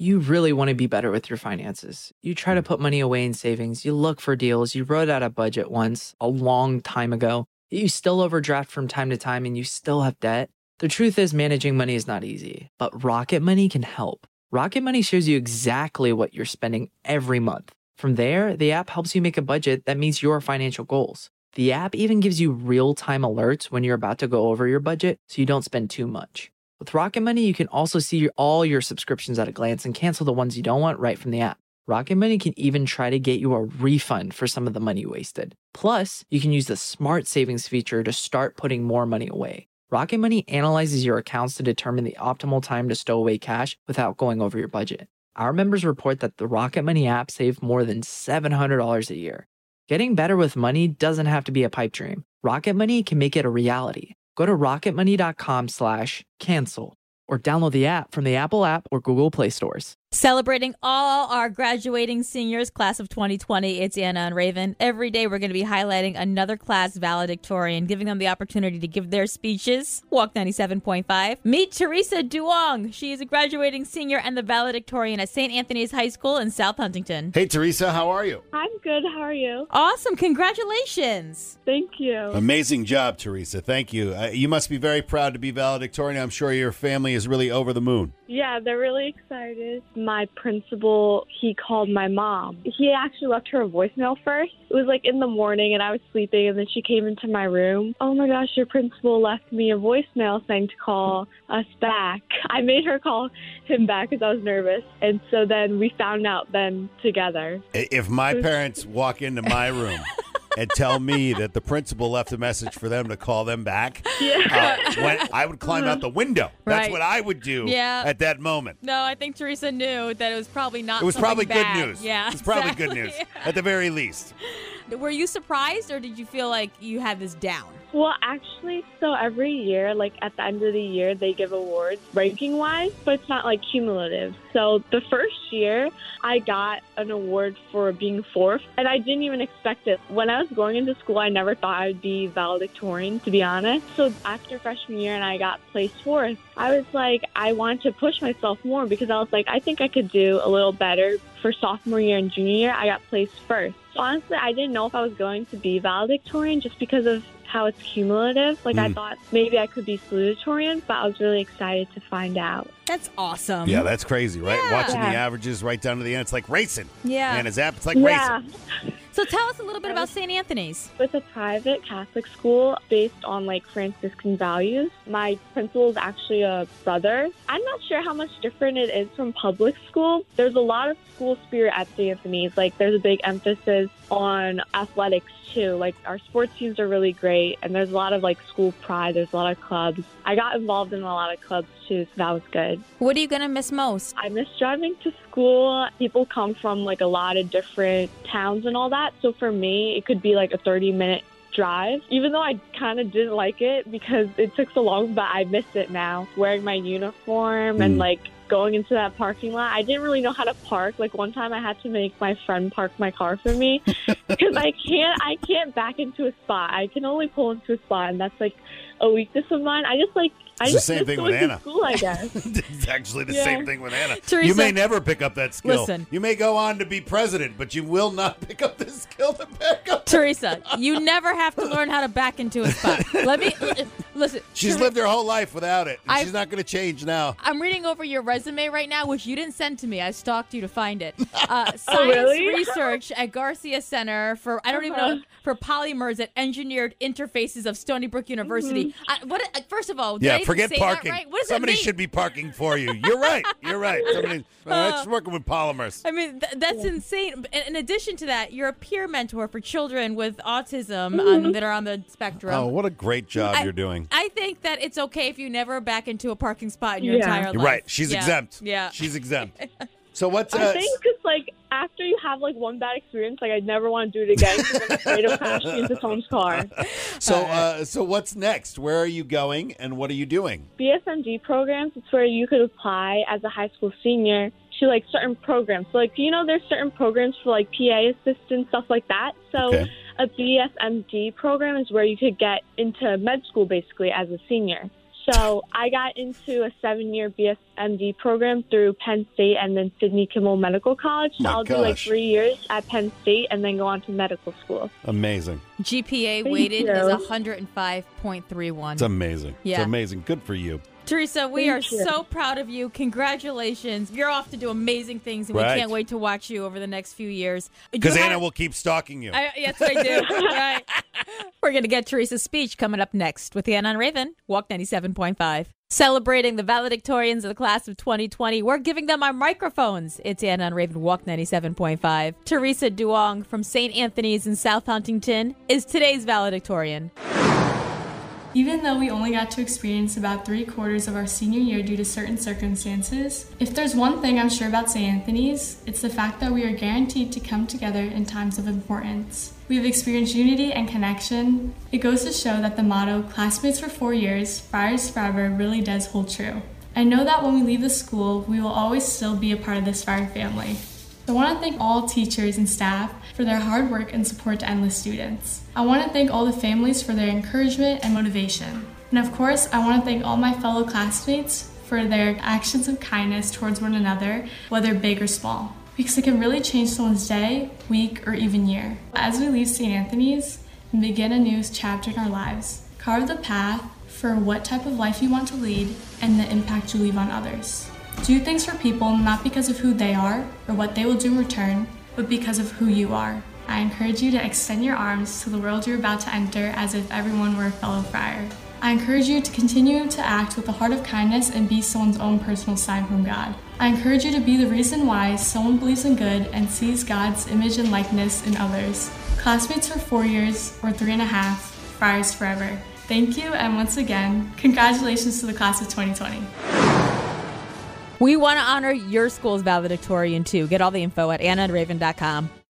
You really want to be better with your finances. You try to put money away in savings, you look for deals, you wrote out a budget once a long time ago, you still overdraft from time to time and you still have debt. The truth is, managing money is not easy, but Rocket Money can help. Rocket Money shows you exactly what you're spending every month. From there, the app helps you make a budget that meets your financial goals. The app even gives you real-time alerts when you're about to go over your budget so you don't spend too much. With Rocket Money, you can also see all your subscriptions at a glance and cancel the ones you don't want right from the app. Rocket Money can even try to get you a refund for some of the money you wasted. Plus, you can use the Smart Savings feature to start putting more money away. Rocket Money analyzes your accounts to determine the optimal time to stow away cash without going over your budget. Our members report that the Rocket Money app saved more than $700 a year. Getting better with money doesn't have to be a pipe dream. Rocket Money can make it a reality. Go to rocketmoney.com/cancel or download the app from the Apple app or Google Play stores. Celebrating all our graduating seniors, class of 2020. It's Anna and Raven. Every day we're going to be highlighting another class valedictorian, giving them the opportunity to give their speeches. Walk 97.5. Meet Teresa Duong. She is a graduating senior and the valedictorian at St. Anthony's High School in South Huntington. Hey, Teresa, how are you? I'm good. How are you? Awesome. Congratulations. Thank you. Amazing job, Teresa. Thank you. You must be very proud to be valedictorian. I'm sure your family is really over the moon. Yeah, they're really excited. My principal, he called my mom. He actually left her a voicemail first. It was like in the morning and I was sleeping and then she came into my room. Oh my gosh, your principal left me a voicemail saying to call us back. I made her call him back because I was nervous. And so then we found out then together. If my parents walk into my room and tell me that the principal left a message for them to call them back, when I would climb out the window. That's Right. what I would do Yeah. at that moment. No, I think Teresa knew that it was probably not It was something probably bad. good news. Yeah. It was probably good news, at the very least. Were you surprised or did you feel like you had this down? Well, actually, so every year, like at the end of the year, they give awards ranking-wise, but it's not like cumulative. So the first year, I got an award for being fourth, and I didn't even expect it. When I was going into school, I never thought I would be valedictorian, to be honest. So after freshman year and I got placed fourth, I was like, I wanted to push myself more because I was like, I think I could do a little better. For sophomore year and junior year, I got placed first. So honestly, I didn't know if I was going to be valedictorian just because of how it's cumulative. Like, I thought maybe I could be salutatorian, but I was really excited to find out. That's awesome. Yeah, that's crazy, right? Yeah. Watching the Yeah. averages right down to the end. It's like racing. Yeah. And his app, it's like Yeah. racing. So tell us a little bit about St. Anthony's. It's a private Catholic school based on like Franciscan values. My principal is actually a brother. I'm not sure how much different it is from public school. There's a lot of school spirit at St. Anthony's. Like there's a big emphasis on athletics too. Like our sports teams are really great and there's a lot of like school pride. There's a lot of clubs. I got involved in a lot of clubs too, so that was good. What are you going to miss most? I miss driving to school. People come from like a lot of different towns and all that. So for me, it could be like a 30-minute drive, even though I kind of didn't like it because it took so long, but I miss it now. Wearing my uniform and like going into that parking lot. I didn't really know how to park. Like one time I had to make my friend park my car for me because I can't back into a spot. I can only pull into a spot and that's like a weakness of mine. It's the same thing with Anna. School, I guess. It's actually the same thing with Anna. Teresa, you may never pick up that skill. Listen. You may go on to be president, but you will not pick up the skill to back up. Teresa, you never have to learn how to back into a spot. Let me listen. She's lived her whole life without it. And she's not going to change now. I'm reading over your resume right now, which you didn't send to me. I stalked you to find it. Science really? research at Garcia Center for for polymers at Engineered Interfaces of Stony Brook University. First of all, did I even forget say parking. That right? What does Somebody that mean? should be parking for you. You're right. You're right. Somebody, that's working with polymers. I mean, that's insane. In addition to that, you're a peer mentor for children with autism that are on the spectrum. Oh, what a great job you're doing. I think that it's okay if you never back into a parking spot in your Yeah. entire life. You're right. She's exempt. Yeah. She's exempt. So what's I think because, like, after you have, like, one bad experience, like, I'd never want to do it again because I'm afraid of crashing into someone's car. so what's next? Where are you going and what are you doing? BSMG programs, it's where you could apply as a high school senior to, like, certain programs. So, like, there's certain programs for, like, PA assistants, stuff like that. So Okay. a BSMG program is where you could get into med school, basically, as a senior. So I got into a 7-year BSMD program through Penn State and then Sidney Kimmel Medical College. So I'll do like 3 years at Penn State and then go on to medical school. Amazing. GPA weighted is 105.31. It's amazing. Yeah. It's amazing. Good for you. Teresa, we are so proud of you. Congratulations. You're off to do amazing things, and we can't wait to watch you over the next few years. Because Anna will keep stalking you. Yes, I do. Right. We're going to get Teresa's speech coming up next with Anna and Raven, Walk 97.5. Celebrating the valedictorians of the class of 2020, we're giving them our microphones. It's Anna and Raven, Walk 97.5. Teresa Duong from St. Anthony's in South Huntington is today's valedictorian. Even though we only got to experience about 3/4 of our senior year due to certain circumstances, if there's one thing I'm sure about St. Anthony's, it's the fact that we are guaranteed to come together in times of importance. We have experienced unity and connection. It goes to show that the motto, classmates for 4 years, friars forever, really does hold true. I know that when we leave the school, we will always still be a part of this Friar family. I want to thank all teachers and staff for their hard work and support to endless students. I want to thank all the families for their encouragement and motivation. And of course, I want to thank all my fellow classmates for their actions of kindness towards one another, whether big or small, because it can really change someone's day, week, or even year. As we leave St. Anthony's and begin a new chapter in our lives, carve the path for what type of life you want to lead and the impact you leave on others. Do things for people not because of who they are or what they will do in return, but because of who you are. I encourage you to extend your arms to the world you're about to enter as if everyone were a fellow friar. I encourage you to continue to act with a heart of kindness and be someone's own personal sign from God. I encourage you to be the reason why someone believes in good and sees God's image and likeness in others. Classmates for 4 years or 3.5, friars forever. Thank you, and once again, congratulations to the class of 2020. We want to honor your school's valedictorian, too. Get all the info at AnnaandRaven.com.